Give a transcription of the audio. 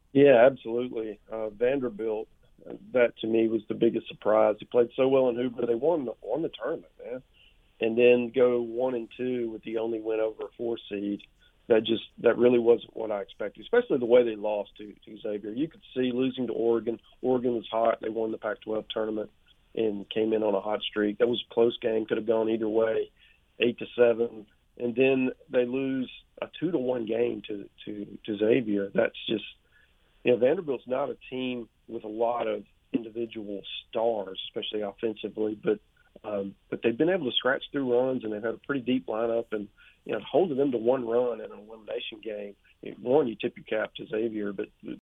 Yeah, absolutely. Vanderbilt, that to me was the biggest surprise. He played so well in Hoover. They won the tournament, man, and then go 1-2 with the only win over a 4 seed. That really wasn't what I expected, especially the way they lost to Xavier. You could see losing to Oregon. Oregon was hot. They won the Pac-12 tournament and came in on a hot streak. That was a close game. Could have gone either way, 8-7, and then they lose a 2-1 game to Xavier. That's just, Vanderbilt's not a team with a lot of individual stars, especially offensively, but they've been able to scratch through runs, and they've had a pretty deep lineup. And holding them to one run in an elimination game, one, you tip your cap to Xavier, but